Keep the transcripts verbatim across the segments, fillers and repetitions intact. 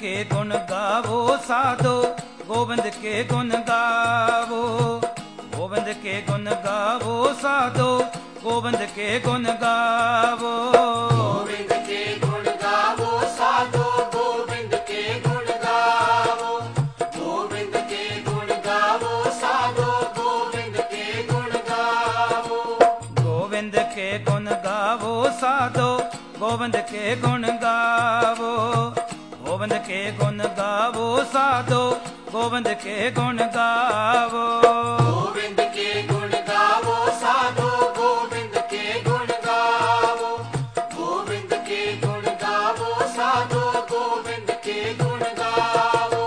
के गुण गावो साधो, गोविंद के गुण गावो। गोविंद के गुण गावो साधो, गोविंद के गुण गावो। गोविंद के गुण गावो साधो, गोविंद के गुण गावो। गोविंद के गुण गावो साधो, गोविंद के गुण गावो। गोविंद के गुण गावो साधो, गोविंद के गुण गावो। गोविंद के गुण गावो साधो, गोविंद के गुण गावो। गोविंद के गुण गावो साधो, गोविंद के गुण गावो। गोविंद के गुण गावो साधो, गोविंद के गुण गावो।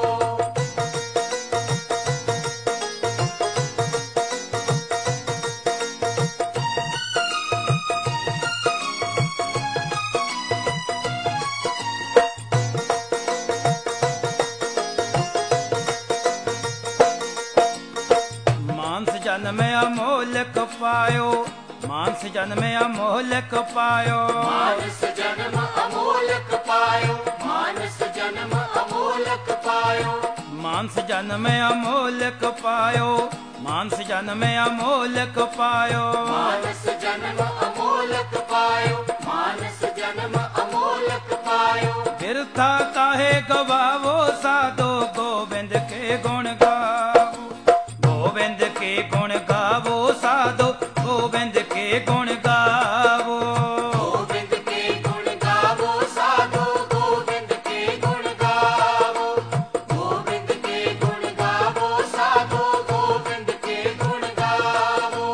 जन्म अमोलक पायो, मानस जन्म अमोलक पायो। मानस जन्म अमोलक पायो, मानस जन्म अमोलक पायो। मानस जन्म अमोलक पायो, मानस जन्म अमोलक पायो। मानस जन्म अमोलक पायो, मानस जन्म अमोलक पायो। बिरथा काहे गवावो साधो, गोविंद के गुण गावो। गोविंद के गुण गावो साधो, गोविंद के गुण गावो। गोविंद के गुण गावो साधो, गोविंद के गुण गावो। गोविंद के गुण गावो साधो, गोविंद के गुण गावो।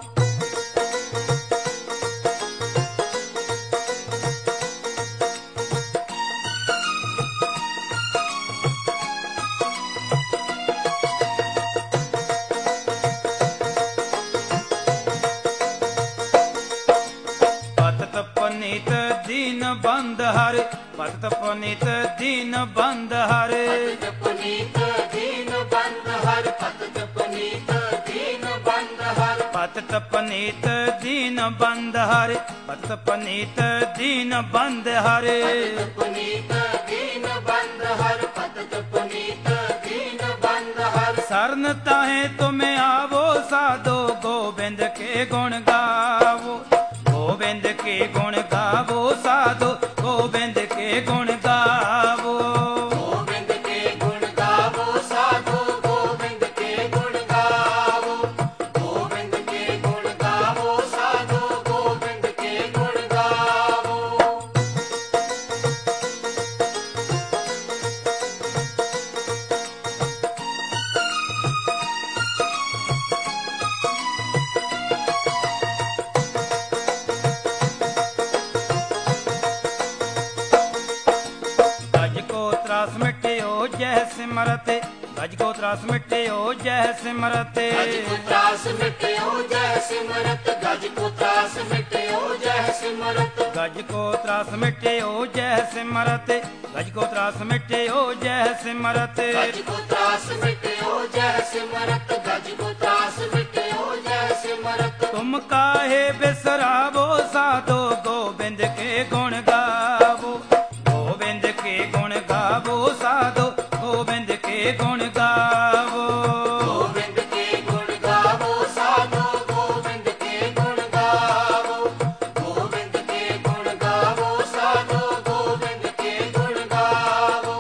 पनित दीन बंद हरे, पतित पनित दीन बंद हरे। पतित पुनीत दीन बंद हर, पतित पुनीत दीन बंद हर। पतित पनित दीन बंद हरे, पतित पनित दीन बंद हरे। पतित पुनीत दीन बंद हर, पतित पुनीत दीन बंद हर। शरण ताहे तुम्हें आवो साधो, गोविंद के गुण गावो। गोविंद के गुण गावो साधो, गोविंद के गुण गावो। गोविंद के गुण गावो साधो, गोविंद के गुण गावो। गोविंद के गुण गावो साधो, गोविंद के गुण गावो। त्रास मिट्यो जय सिमरते, गज को त्रास मिट्यो जय सिमरते। गज को त्रास मिट्यो जय सिमरत, गज को त्रास मिट्यो जय सिमरत। गज को त्रास मिट्यो जय सिमरते, गज को त्रास मिट्यो जय सिमरते। गज को त्रास मिट्यो जय सिमरत, गज को त्रास मिट्यो जय सिमरत। तुम काहे बिसरावो साधो, गोविंद के गुण गावो। गोविंद के गुण गावो साधो, गोविंद के गुण गावो। गोविंद के गुण गावो साधो, गोविंद के गुण गावो। गोविंद के गुण गावो साधो, गोविंद के गुण गावो।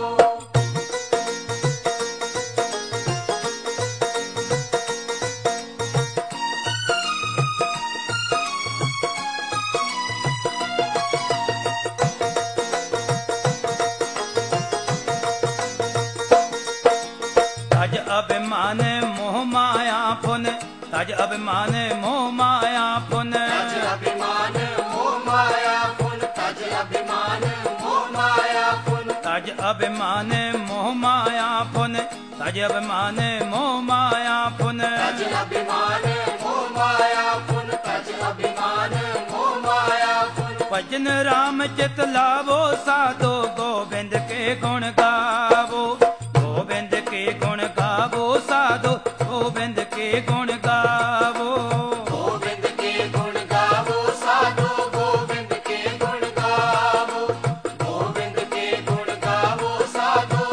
तज अभिमान मोह माया पुन, तज अभिमान मोह माया पुन। तज अभिमान मोह माया पुन, तज अभिमान मोह माया पुन। तज अभिमान मोह माया पुन, तज अभिमान मोह माया पुन। तज अभिमान मोह माया पुन, तज अभिमान मोह माया पुन। भजन राम चित लावो साधो, गोविंद के गुण गावो। गोविंद के गुण गावो साधो, गोविंद के गुण गावो। गोविंद के गुण गावो साधो, गोविंद के गुण गावो। गोविंद के गुण गावो साधो,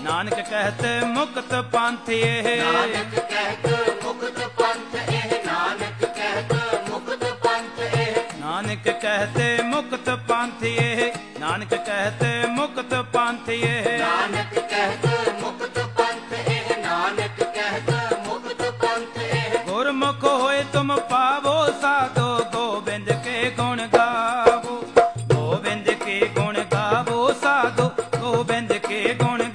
नानक कहते मुक्त पंथ ये नानक कहत मुक्त पंथ एह नानक कहत मुक्त पंथ एह नानक कहते मुक्त पंथ ये नानक कहते मुक्त पंथ ये नानक कहत मुक्त पंथ एह नानक कहत मुक्त पंथ एह गुरमुख होए तुम पावो साधो गोविंद के गुण गावो गोविंद के गुण गावो साधो गोविंद के गुण